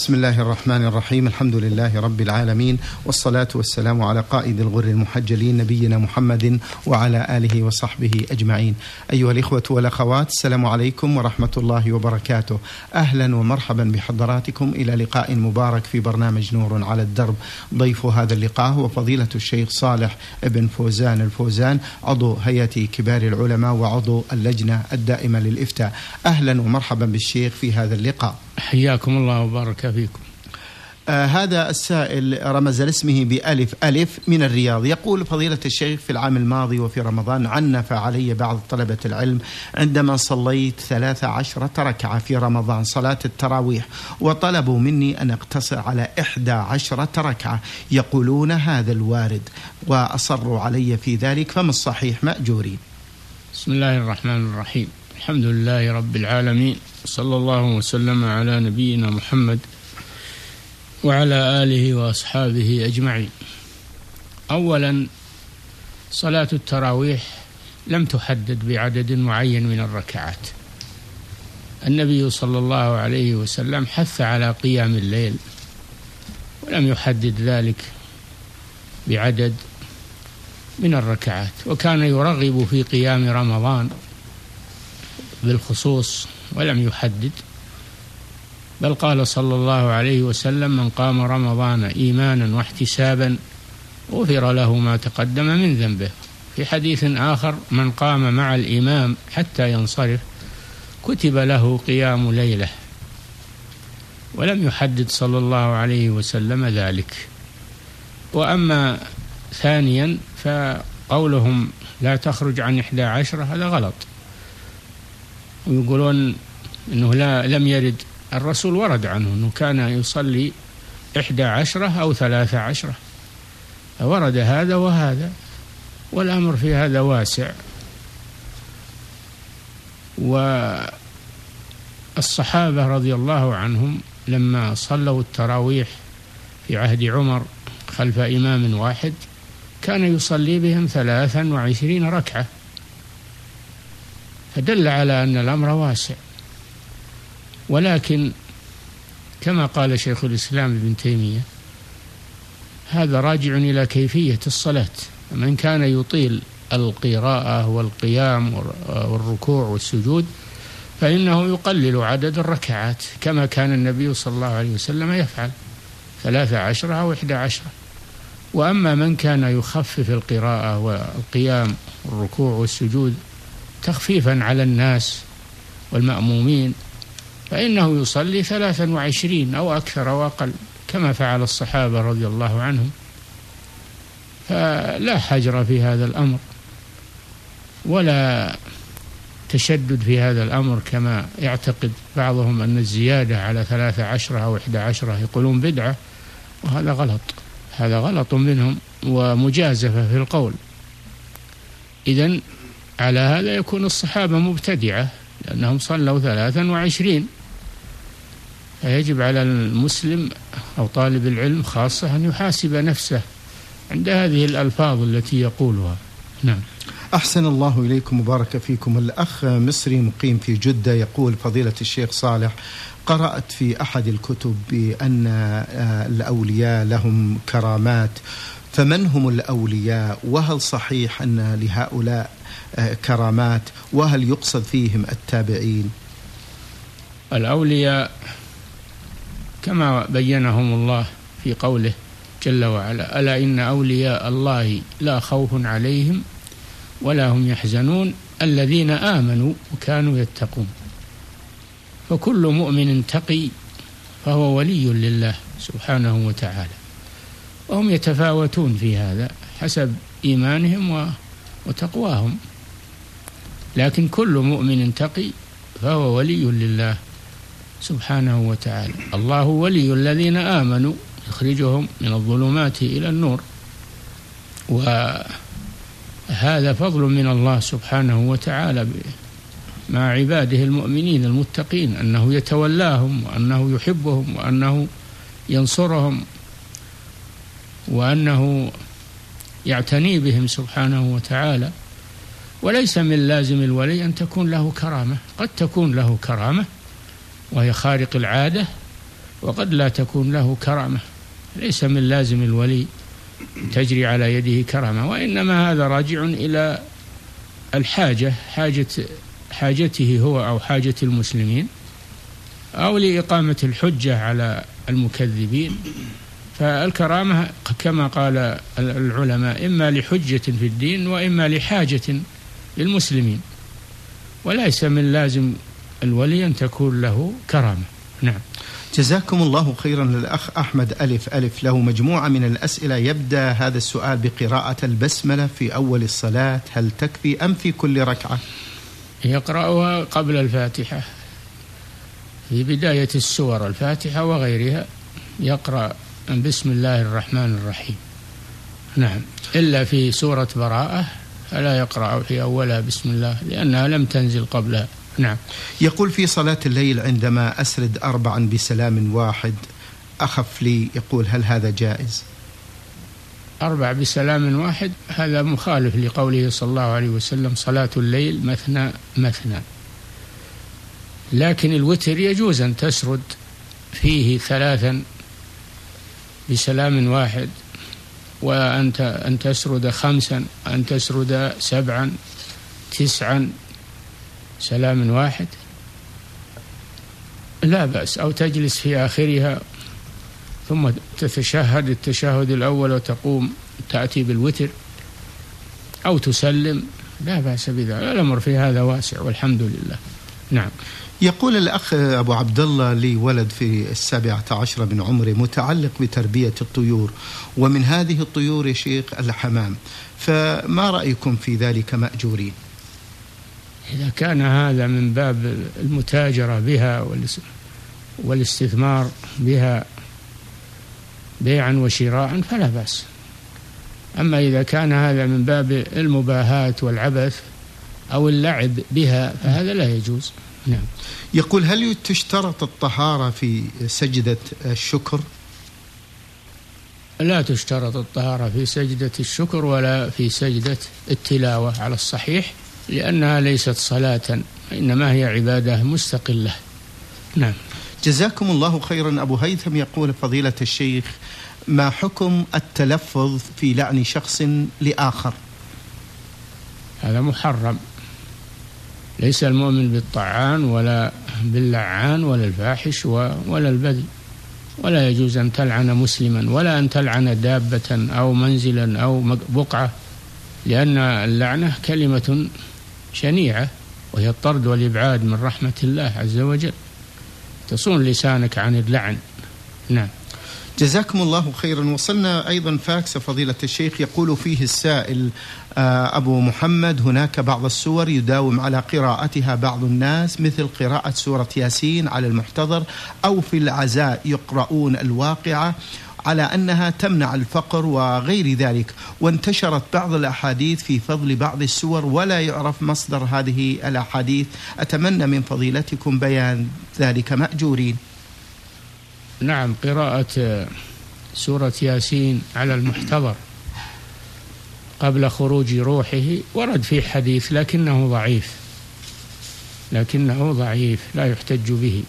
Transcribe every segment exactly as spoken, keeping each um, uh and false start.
بسم الله الرحمن الرحيم. الحمد لله رب العالمين، والصلاة والسلام على قائد الغر المحجلين نبينا محمد وعلى آله وصحبه أجمعين. أيها الإخوة والأخوات، السلام عليكم ورحمة الله وبركاته. أهلا ومرحبا بحضراتكم إلى لقاء مبارك في برنامج نور على الدرب. ضيف هذا اللقاء هو فضيلة الشيخ صالح بن فوزان الفوزان، عضو هيئة كبار العلماء وعضو اللجنة الدائمة للإفتاء. أهلا ومرحبا بالشيخ في هذا اللقاء. حياكم الله وبارك فيكم. آه هذا السائل رمز لاسمه بألف ألف من الرياض، يقول: فضيلة الشيخ، في العام الماضي وفي رمضان عنف علي بعض طلبة العلم عندما صليت ثلاث عشرة ركعة في رمضان صلاة التراويح، وطلبوا مني أن أقتصر على إحدى عشرة ركعة، يقولون هذا الوارد وأصروا علي في ذلك، فما الصحيح مأجورين؟ بسم الله الرحمن الرحيم. الحمد لله رب العالمين، صلى الله وسلم على نبينا محمد وعلى آله وأصحابه أجمعين. أولا، صلاة التراويح لم تحدد بعدد معين من الركعات. النبي صلى الله عليه وسلم حث على قيام الليل ولم يحدد ذلك بعدد من الركعات، وكان يرغب في قيام رمضان بالخصوص ولم يحدد، بل قال صلى الله عليه وسلم: من قام رمضان إيمانا واحتسابا غفر له ما تقدم من ذنبه. في حديث آخر: من قام مع الإمام حتى ينصرف كتب له قيام ليلة، ولم يحدد صلى الله عليه وسلم ذلك. وأما ثانيا فقولهم لا تخرج عن إحدى عشرة هذا غلط، ويقولون أنه لا لم يرد. الرسول ورد عنه أنه كان يصلي إحدى عشرة أو ثلاثة عشرة، ورد هذا وهذا، والأمر في هذا واسع. والصحابة رضي الله عنهم لما صلوا التراويح في عهد عمر خلف إمام واحد كان يصلي بهم ثلاثا وعشرين ركعة، فدل على أن الأمر واسع. ولكن كما قال شيخ الإسلام ابن تيمية، هذا راجع إلى كيفية الصلاة. من كان يطيل القراءة والقيام والركوع والسجود فإنه يقلل عدد الركعات كما كان النبي صلى الله عليه وسلم يفعل، ثلاثة عشرة أو إحدى عشرة. وأما من كان يخفف القراءة والقيام والركوع والسجود تخفيفا على الناس والمأمومين فإنه يصلي ثلاثا وعشرين أو أكثر أو أقل كما فعل الصحابة رضي الله عنهم. فلا حجر في هذا الأمر ولا تشدد في هذا الأمر كما يعتقد بعضهم أن الزيادة على ثلاثة عشرة أو إحدى عشرة يقولون بدعة، وهذا غلط، هذا غلط منهم ومجازفة في القول. إذن على هذا يكون الصحابة مبتدعة لأنهم صلوا ثلاثا وعشرين. فيجب على المسلم أو طالب العلم خاصة أن يحاسب نفسه عند هذه الألفاظ التي يقولها. نعم. أحسن الله إليكم وبارك فيكم. الأخ مصري مقيم في جدة يقول: فضيلة الشيخ صالح، قرأت في أحد الكتب بأن الأولياء لهم كرامات، فمن هم الأولياء؟ وهل صحيح أن لهؤلاء كرامات؟ وهل يقصد فيهم التابعين؟ الأولياء كما بينهم الله في قوله جل وعلا: ألا إن أولياء الله لا خوف عليهم ولا هم يحزنون الذين آمنوا وكانوا يتقون. فكل مؤمن تقي فهو ولي لله سبحانه وتعالى، وهم يتفاوتون في هذا حسب إيمانهم وتقواهم، لكن كل مؤمن تقي فهو ولي لله سبحانه وتعالى. الله ولي الذين آمنوا يخرجهم من الظلمات إلى النور، وهذا فضل من الله سبحانه وتعالى مع عباده المؤمنين المتقين، أنه يتولاهم وأنه يحبهم وأنه ينصرهم وأنه يعتني بهم سبحانه وتعالى. وليس من لازم الولي أن تكون له كرامة، قد تكون له كرامة وهي خارق العادة، وقد لا تكون له كرامة. ليس من لازم الولي تجري على يده كرامة، وإنما هذا راجع إلى الحاجة، حاجة حاجته هو أو حاجة المسلمين، أو لإقامة الحجة على المكذبين. فالكرامة كما قال العلماء إما لحجة في الدين وإما لحاجة للمسلمين، وليس من لازم الولي أن تكون له كرامة. نعم. جزاكم الله خيرا. للأخ أحمد ألف ألف له مجموعة من الأسئلة. يبدأ هذا السؤال بقراءة البسملة في أول الصلاة، هل تكفي أم في كل ركعة؟ يقرأها قبل الفاتحة في بداية السور، الفاتحة وغيرها، يقرأ بسم الله الرحمن الرحيم. نعم، إلا في سورة براءة فلا يقرأ في أولها بسم الله لأنها لم تنزل قبلها. نعم. يقول في صلاة الليل عندما أسرد أربعا بسلام واحد أخف لي، يقول هل هذا جائز؟ أربع بسلام واحد هذا مخالف لقوله صلى الله عليه وسلم صلاة الليل مثنى مثنى. لكن الوتر يجوز أن تسرد فيه ثلاثا بسلام واحد، وأنت أن تسرد خمسا، أن تسرد سبعا، تسعا سلام واحد لا بأس، أو تجلس في آخرها ثم تتشهد التشهد الأول وتقوم تأتي بالوتر، أو تسلم، لا بأس بذلك. الأمر في هذا واسع والحمد لله. نعم. يقول الأخ أبو عبد الله لي ولد في السابعة عشر من عمره متعلق بتربية الطيور، ومن هذه الطيور يا شيخ الحمام، فما رأيكم في ذلك مأجورين؟ إذا كان هذا من باب المتاجرة بها والاستثمار بها بيعا وشراء فلا بأس. أما إذا كان هذا من باب المباهاة والعبث أو اللعب بها فهذا لا يجوز. نعم. يقول هل تشترط الطهارة في سجدة الشكر؟ لا تشترط الطهارة في سجدة الشكر ولا في سجدة التلاوة على الصحيح، لأنها ليست صلاة، إنما هي عبادة مستقلة. نعم. جزاكم الله خيرا. أبو هيثم يقول فضيلة الشيخ ما حكم التلفظ في لعن شخص لآخر؟ هذا محرم. ليس المؤمن بالطعان ولا باللعان ولا الفاحش ولا البذي، ولا يجوز أن تلعن مسلما ولا أن تلعن دابة أو منزلا أو بقعة، لأن اللعنة كلمة شنيعة وهي الطرد والإبعاد من رحمة الله عز وجل، تصون لسانك عن اللعن. نعم. جزاكم الله خيرا. وصلنا أيضا فاكس فضيلة الشيخ يقول فيه السائل أبو محمد هناك بعض السور يداوم على قراءتها بعض الناس مثل قراءة سورة ياسين على المحتضر، أو في العزاء يقرؤون الواقعة على أنها تمنع الفقر وغير ذلك، وانتشرت بعض الأحاديث في فضل بعض السور ولا يعرف مصدر هذه الأحاديث. أتمنى من فضيلتكم بيان ذلك مأجورين. نعم، قراءة سورة ياسين على المحتضر قبل خروج روحه ورد في حديث لكنه ضعيف، لكنه ضعيف لا يحتج به.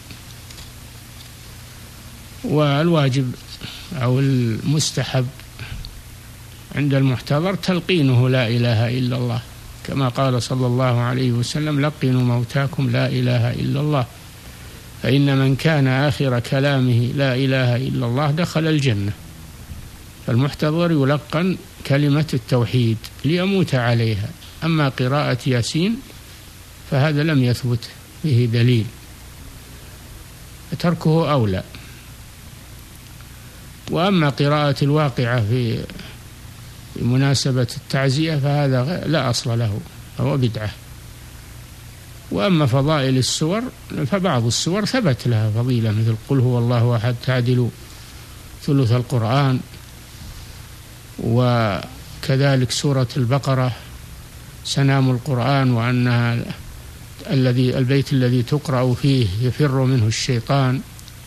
والواجب أو المستحب عند المحتضر تلقينه لا إله إلا الله، كما قال صلى الله عليه وسلم لقنوا موتاكم لا إله إلا الله، فإن من كان آخر كلامه لا إله إلا الله دخل الجنة. فالمحتضر يلقن كلمة التوحيد ليموت عليها. أما قراءة ياسين فهذا لم يثبت به دليل، فتركه أولى. وأما قراءة الواقعة في مناسبة التعزية فهذا لا أصل له، هو بدعة. وأما فضائل السور فبعض السور ثبت لها فضيلة مثل قل هو الله أحد تعدل ثلث القرآن، وكذلك سورة البقرة سنام القرآن، وأنها الذي البيت الذي تقرأ فيه يفر منه الشيطان.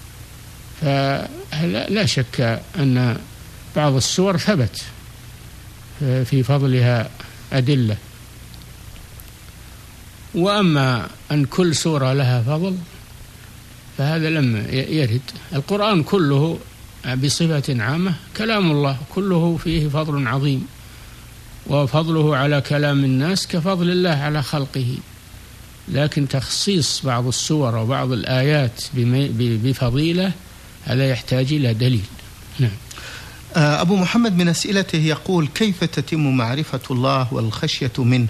فلا شك أن بعض السور ثبت في فضلها أدلة. وأما أن كل سورة لها فضل فهذا لم يرد. القرآن كله بصفة عامة كلام الله، كله فيه فضل عظيم، وفضله على كلام الناس كفضل الله على خلقه، لكن تخصيص بعض السور وبعض الآيات بفضيلة هذا يحتاج إلى دليل. نعم. أبو محمد من أسئلته يقول: كيف تتم معرفة الله والخشية منه؟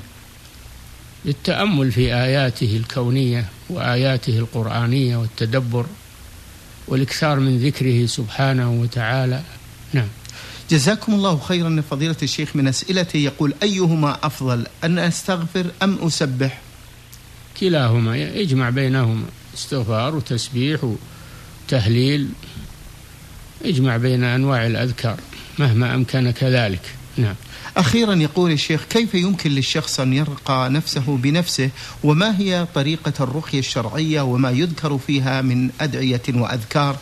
للتأمل في آياته الكونية وآياته القرآنية والتدبر والإكثار من ذكره سبحانه وتعالى. نعم. جزاكم الله خيرا. فضيلة الشيخ من أسئلته يقول: أيهما أفضل، أن أستغفر أم أسبح؟ كلاهما، يجمع بينهما، استغفار وتسبيح وتهليل، اجمع بين أنواع الأذكار مهما أمكن كذلك. نعم. أخيرا يقول الشيخ: كيف يمكن للشخص أن يرقى نفسه بنفسه، وما هي طريقة الرقية الشرعية وما يذكر فيها من أدعية وأذكار؟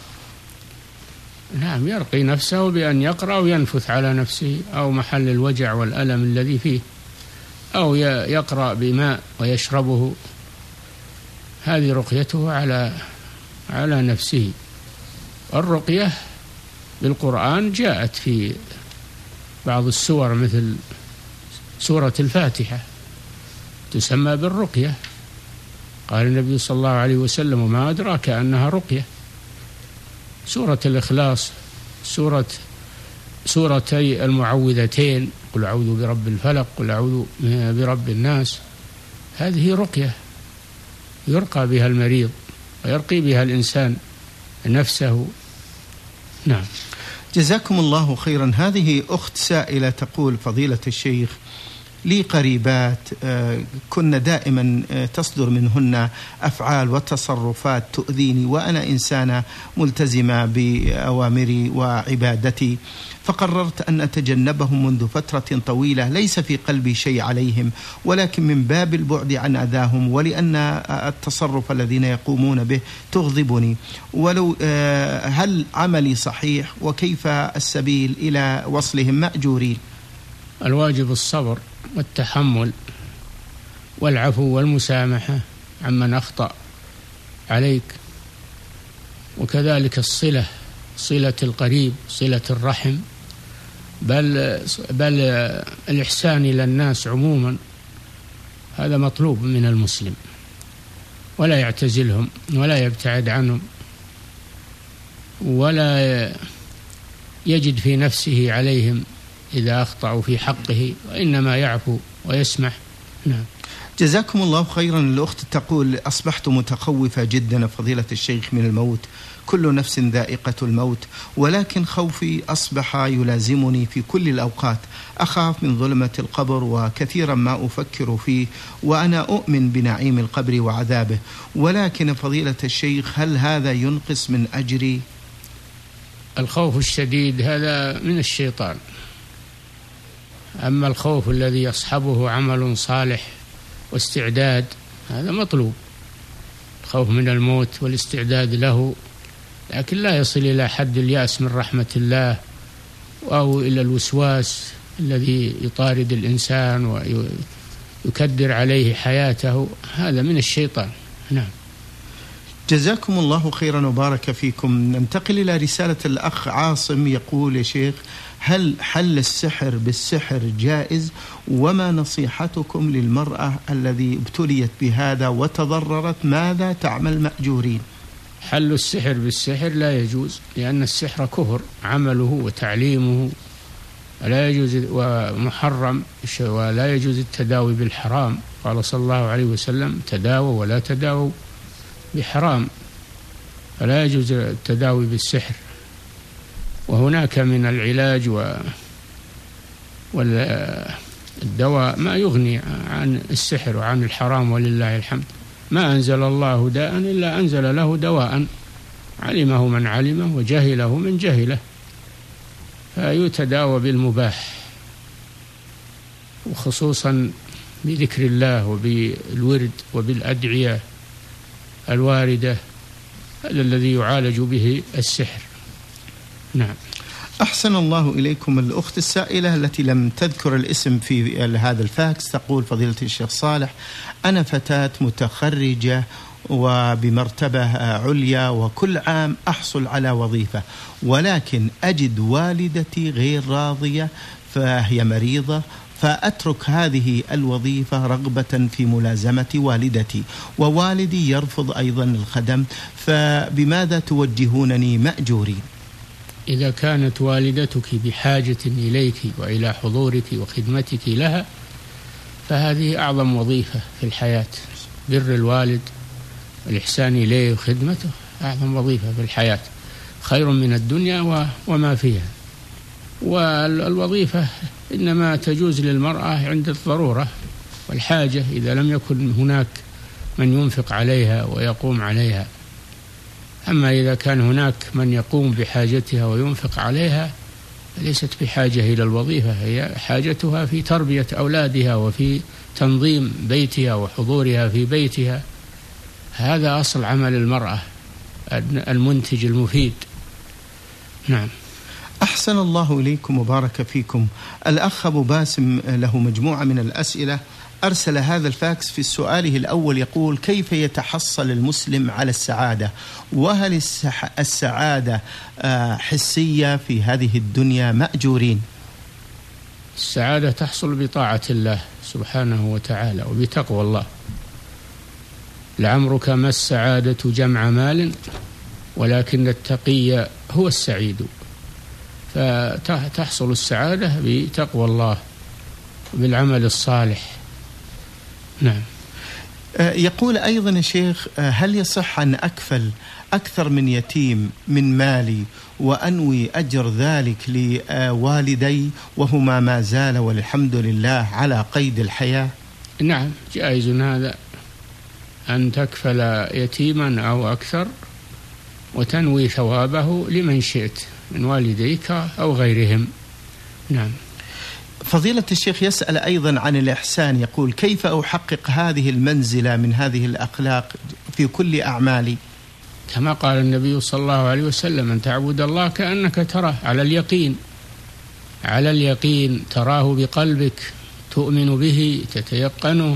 نعم، يرقي نفسه بأن يقرأ وينفث على نفسه أو محل الوجع والألم الذي فيه، أو يقرأ بماء ويشربه، هذه رقيته على على نفسه. الرقية بالقرآن جاءت في بعض السور مثل سورة الفاتحة تسمى بالرقية، قال النبي صلى الله عليه وسلم: وما أدراك أنها رقية. سورة الإخلاص، سورة سورتي المعوذتين، قل أعوذ برب الفلق، قل أعوذ برب الناس، هذه رقية يرقى بها المريض ويرقي بها الإنسان نفسه. نعم. جزاكم الله خيرا. هذه أخت سائلة تقول: فضيلة الشيخ، لي قريبات كن دائما تصدر منهن أفعال وتصرفات تؤذيني، وأنا إنسانة ملتزمة بأوامري وعبادتي، فقررت أن أتجنبهم منذ فترة طويلة. ليس في قلبي شيء عليهم، ولكن من باب البعد عن أذاهم، ولأن التصرف الذين يقومون به تغضبني. ولو هل عملي صحيح، وكيف السبيل إلى وصلهم مأجورين؟ الواجب الصبر والتحمل والعفو والمسامحة عمن أخطأ عليك، وكذلك الصلة، صلة القريب، صلة الرحم، بل بل الإحسان إلى الناس عموما، هذا مطلوب من المسلم، ولا يعتزلهم ولا يبتعد عنهم، ولا يجد في نفسه عليهم إذا أخطأوا في حقه، وإنما يعفو ويسمح. نعم. جزاكم الله خيرا. الأخت تقول: أصبحت متخوفة جدا فضيلة الشيخ من الموت، كل نفس ذائقة الموت، ولكن خوفي أصبح يلازمني في كل الأوقات. أخاف من ظلمة القبر، وكثيرا ما أفكر فيه، وأنا أؤمن بنعيم القبر وعذابه، ولكن فضيلة الشيخ هل هذا ينقص من أجري؟ الخوف الشديد هذا من الشيطان، أما الخوف الذي يصحبه عمل صالح واستعداد هذا مطلوب، الخوف من الموت والاستعداد له، لكن لا يصل إلى حد اليأس من رحمة الله أو إلى الوسواس الذي يطارد الإنسان ويكدر عليه حياته، هذا من الشيطان. نعم. جزاكم الله خيرا وبارك فيكم. ننتقل إلى رسالة الأخ عاصم يقول: يا شيخ، هل حل السحر بالسحر جائز؟ وما نصيحتكم للمرأة الذي ابتليت بهذا وتضررت، ماذا تعمل مأجورين؟ حل السحر بالسحر لا يجوز، لأن السحر كفر عمله وتعليمه، لا يجوز ومحرم، ولا يجوز التداوي بالحرام. قال صلى الله عليه وسلم: تداووا ولا تداووا بحرام، فلا يجوز التداوي بالسحر. وهناك من العلاج والدواء ما يغني عن السحر وعن الحرام، ولله الحمد. ما أنزل الله داء إلا أنزل له دواء، علمه من علمه وجهله من جهله، فيتداوى بالمباح، وخصوصا بذكر الله وبالورد وبالأدعية الواردة، هذا الذي يعالج به السحر. نعم. أحسن الله إليكم. الأخت السائلة التي لم تذكر الاسم في هذا الفاكس تقول: فضيلة الشيخ صالح، أنا فتاة متخرجة وبمرتبة عليا وكل عام أحصل على وظيفة، ولكن أجد والدتي غير راضية فهي مريضة، فأترك هذه الوظيفة رغبة في ملازمة والدتي، ووالدي يرفض أيضا الخدم، فبماذا توجهونني مأجورين؟ إذا كانت والدتك بحاجة إليك وإلى حضورك وخدمتك لها فهذه أعظم وظيفة في الحياة. بر الوالد والإحسان إليه وخدمته أعظم وظيفة في الحياة، خير من الدنيا وما فيها. والوظيفة إنما تجوز للمرأة عند الضرورة والحاجة، إذا لم يكن هناك من ينفق عليها ويقوم عليها. أما إذا كان هناك من يقوم بحاجتها وينفق عليها ليست بحاجة إلى الوظيفة، هي حاجتها في تربية أولادها وفي تنظيم بيتها وحضورها في بيتها. هذا أصل عمل المرأة المنتج المفيد. نعم. أحسن الله إليكم وبارك فيكم. الأخ أبو باسم له مجموعة من الأسئلة، أرسل هذا الفاكس في سؤاله الأول يقول: كيف يتحصل المسلم على السعادة؟ وهل السعادة حسية في هذه الدنيا مأجورين؟ السعادة تحصل بطاعة الله سبحانه وتعالى وبتقوى الله. لعمرك ما السعادة جمع مال ولكن التقي هو السعيد. فتحصل السعادة بتقوى الله وبالعمل الصالح. نعم. يقول أيضا يا شيخ: هل يصح أن أكفل أكثر من يتيم من مالي وأنوي أجر ذلك لوالدي وهما ما زال والحمد لله على قيد الحياة؟ نعم، جائز هذا، أن تكفل يتيما أو أكثر وتنوي ثوابه لمن شئت من والديك أو غيرهم. نعم. فضيلة الشيخ يسأل أيضا عن الإحسان، يقول: كيف أحقق هذه المنزلة من هذه الأخلاق في كل أعمالي؟ كما قال النبي صلى الله عليه وسلم: أن تعبد الله كأنك تراه، على اليقين، على اليقين تراه بقلبك، تؤمن به، تتيقنه،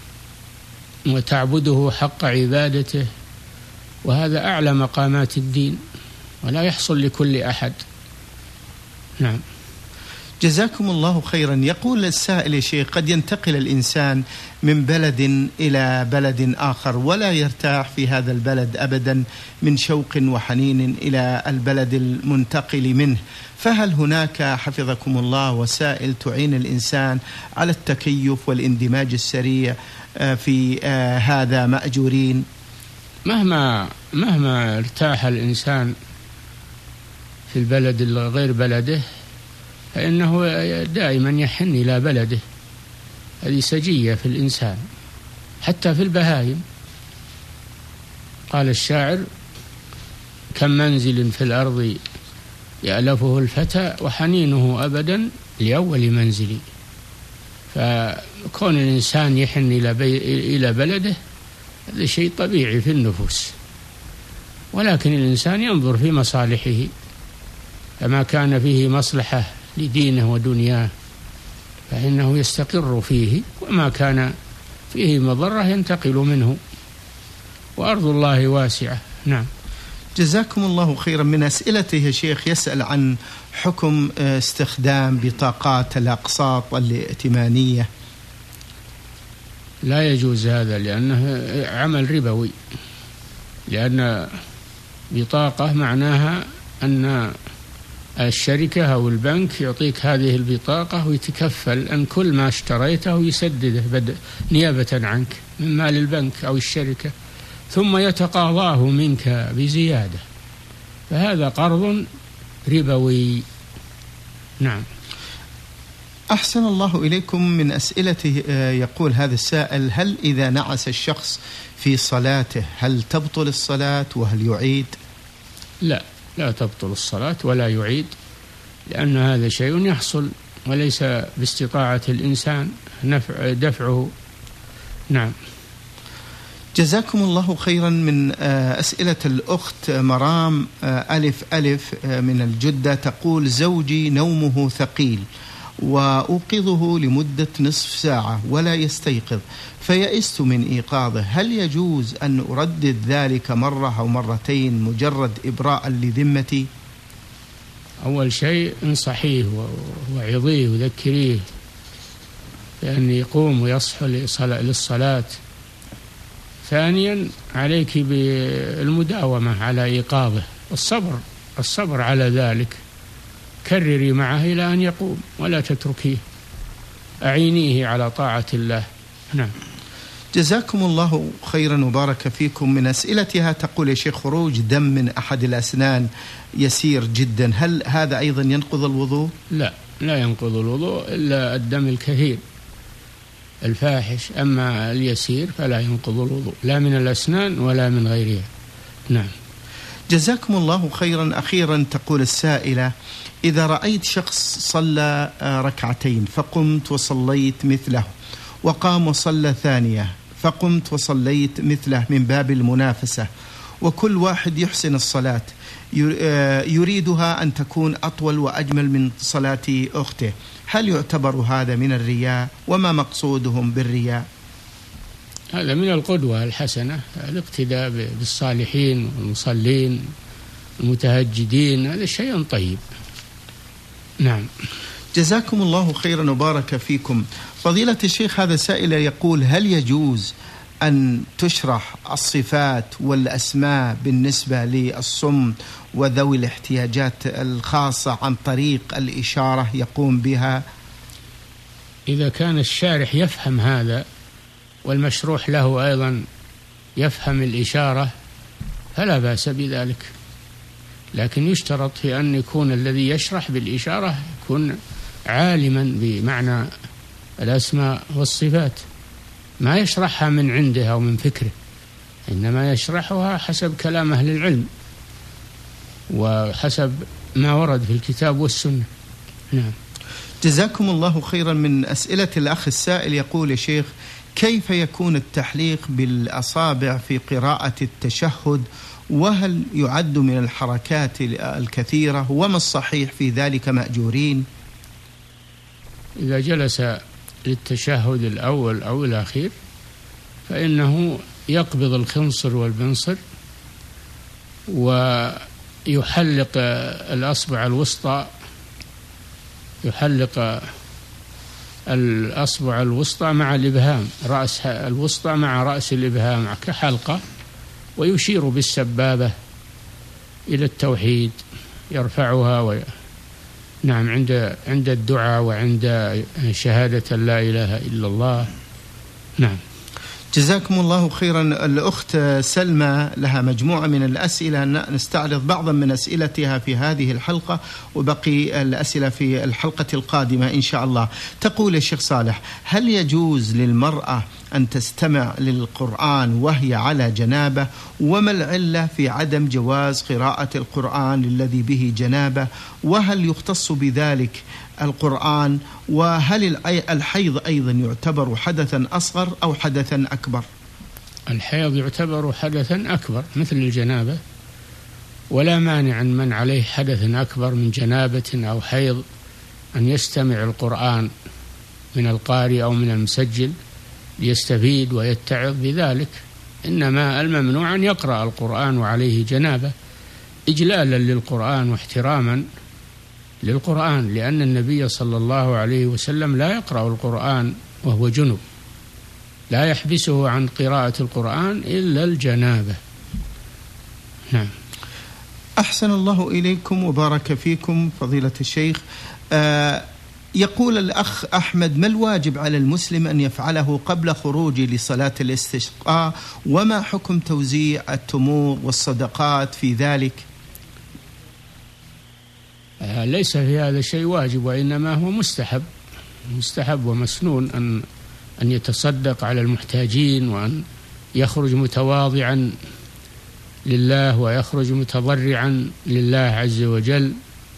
وتعبده حق عبادته. وهذا أعلى مقامات الدين ولا يحصل لكل أحد. نعم. جزاكم الله خيرا. يقول السائل: يا شيخ، قد ينتقل الإنسان من بلد إلى بلد آخر ولا يرتاح في هذا البلد أبدا من شوق وحنين إلى البلد المنتقل منه، فهل هناك حفظكم الله وسائل تعين الإنسان على التكيف والاندماج السريع في هذا مأجورين؟ مهما مهما ارتاح الإنسان في البلد غير بلده فإنه دائما يحن إلى بلده. هذه سجية في الإنسان، حتى في البهائم. قال الشاعر: كم منزل في الأرض يألفه الفتى وحنينه أبدا لأول منزلي. فكون الإنسان يحن إلى, بي... إلى بلده هذا شيء طبيعي في النفوس، ولكن الإنسان ينظر في مصالحه، فما كان فيه مصلحة لدينه ودنياه فإنه يستقر فيه، وما كان فيه مضرة ينتقل منه، وأرض الله واسعة. نعم. جزاكم الله خيرا. من أسئلته يا شيخ يسأل عن حكم استخدام بطاقات الأقساط الائتمانية. لا يجوز هذا لأنه عمل ربوي، لأن بطاقة معناها أن الشركة أو البنك يعطيك هذه البطاقة ويتكفل أن كل ما اشتريته يسدده نيابة عنك من مال البنك أو الشركة، ثم يتقاضاه منك بزيادة، فهذا قرض ربوي. نعم. أحسن الله إليكم. من أسئلته يقول هذا السائل: هل إذا نعس الشخص في صلاته هل تبطل الصلاة وهل يعيد؟ لا، لا تبطل الصلاة ولا يعيد، لأن هذا شيء يحصل وليس باستطاعة الإنسان نفع دفعه. نعم. جزاكم الله خيرا. من أسئلة الأخت مرام ألف ألف من الجدة تقول: زوجي نومه ثقيل وأوقظه لمدة نصف ساعة ولا يستيقظ فيئست من إيقاظه، هل يجوز أن أردد ذلك مرة أو مرتين مجرد إبراء لذمتي؟ أول شيء انصحيه وعظيه وذكريه بأن يقوم ويصحو للصلاة. ثانيا عليك بالمداومة على إيقاظه والصبر الصبر على ذلك، كرري معه إلى أن يقوم ولا تتركيه، أعينيه على طاعة الله. نعم. جزاكم الله خيرا وبارك فيكم. من أسئلتها تقول يا شيخ خروج دم من أحد الأسنان يسير جدا، هل هذا أيضا ينقض الوضوء؟ لا لا ينقض الوضوء إلا الدم الكثير الفاحش، أما اليسير فلا ينقض الوضوء لا من الأسنان ولا من غيرها. نعم. جزاكم الله خيرا. أخيرا تقول السائلة إذا رأيت شخص صلى ركعتين فقمت وصليت مثله، وقام وصلى ثانية فقمت وصليت مثله من باب المنافسة، وكل واحد يحسن الصلاة يريدها أن تكون أطول وأجمل من صلاة أخته، هل يعتبر هذا من الرياء؟ وما مقصودهم بالرياء؟ هذا من القدوة الحسنة، الاقتداء بالصالحين والمصلين المتهجدين، هذا شيء طيب. نعم. جزاكم الله خيرا وبارك فيكم. فضيلة الشيخ هذا سائل يقول هل يجوز أن تشرح الصفات والأسماء بالنسبة للصم وذوي الاحتياجات الخاصة عن طريق الإشارة يقوم بها؟ إذا كان الشارح يفهم هذا والمشروح له أيضا يفهم الإشارة فلا بأس بذلك، لكن يشترط في أن يكون الذي يشرح بالإشارة يكون عالما بمعنى الأسماء والصفات، ما يشرحها من عنده أو من فكره، إنما يشرحها حسب كلام أهل العلم وحسب ما ورد في الكتاب والسنة. نعم. جزاكم الله خيرا. من أسئلة الأخ السائل يقول يا شيخ كيف يكون التحليق بالأصابع في قراءة التشهد، وهل يعد من الحركات الكثيرة، وما الصحيح في ذلك مأجورين؟ إذا جلس للتشهد الأول أو الأخير فإنه يقبض الخنصر والبنصر ويحلق الأصبع الوسطى، يحلق الأصبع الوسطى مع الإبهام، رأس الوسطى مع رأس الإبهام كحلقة، ويشير بالسبابة إلى التوحيد يرفعها و... نعم عند عند الدعاء وعند شهادة لا إله إلا الله. نعم. جزاكم الله خيرا. الأخت سلمى لها مجموعة من الأسئلة، نستعرض بعضا من أسئلتها في هذه الحلقة وبقي الأسئلة في الحلقة القادمة إن شاء الله. تقول يا شيخ صالح هل يجوز للمرأة أن تستمع للقرآن وهي على جنابة؟ وما العلة في عدم جواز قراءة القرآن الذي به جنابة؟ وهل يختص بذلك القرآن؟ وهل الحيض أيضا يعتبر حدثا أصغر أو حدثا أكبر؟ الحيض يعتبر حدثا أكبر مثل الجنابة، ولا مانع من عليه حدث أكبر من جنابة أو حيض أن يستمع القرآن من القارئ أو من المسجل ليستفيد ويتعظ بذلك، إنما الممنوع أن يقرأ القرآن وعليه جنابة إجلالا للقرآن واحتراما للقرآن، لأن النبي صلى الله عليه وسلم لا يقرأ القرآن وهو جنب، لا يحبسه عن قراءة القرآن إلا الجنابة. نعم. أحسن الله إليكم وبارك فيكم فضيلة الشيخ. آه يقول الأخ أحمد ما الواجب على المسلم أن يفعله قبل خروجه لصلاة الاستسقاء، وما حكم توزيع التمور والصدقات في ذلك؟ ليس في هذا شيء واجب، وإنما هو مستحب مستحب ومسنون أن أن يتصدق على المحتاجين، وأن يخرج متواضعا لله ويخرج متضرعا لله عز وجل،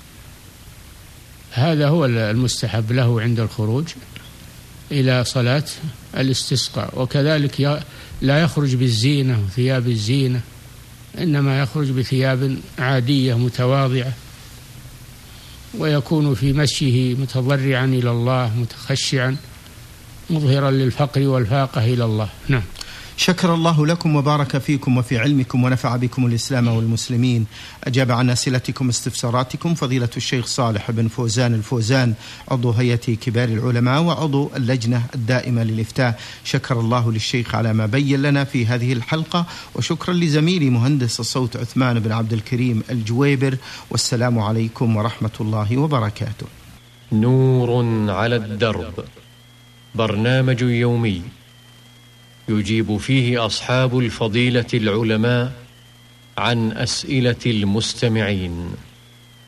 هذا هو المستحب له عند الخروج إلى صلاة الاستسقاء. وكذلك لا يخرج بالزينة وثياب الزينة، إنما يخرج بثياب عادية متواضعة. ويكون في مشيه متضرعا إلى الله متخشعا مظهرا للفقر والفاقة إلى الله. نعم. شكر الله لكم وبارك فيكم وفي علمكم ونفع بكم الإسلام والمسلمين. أجاب عن أسئلتكم واستفساراتكم فضيلة الشيخ صالح بن فوزان الفوزان، عضو هيئة كبار العلماء وعضو اللجنة الدائمة للإفتاء. شكر الله للشيخ على ما بين لنا في هذه الحلقة، وشكرا لزميلي مهندس الصوت عثمان بن عبد الكريم الجويبر، والسلام عليكم ورحمة الله وبركاته. نور على الدرب، برنامج يومي يجيب فيه أصحاب الفضيلة العلماء عن أسئلة المستمعين.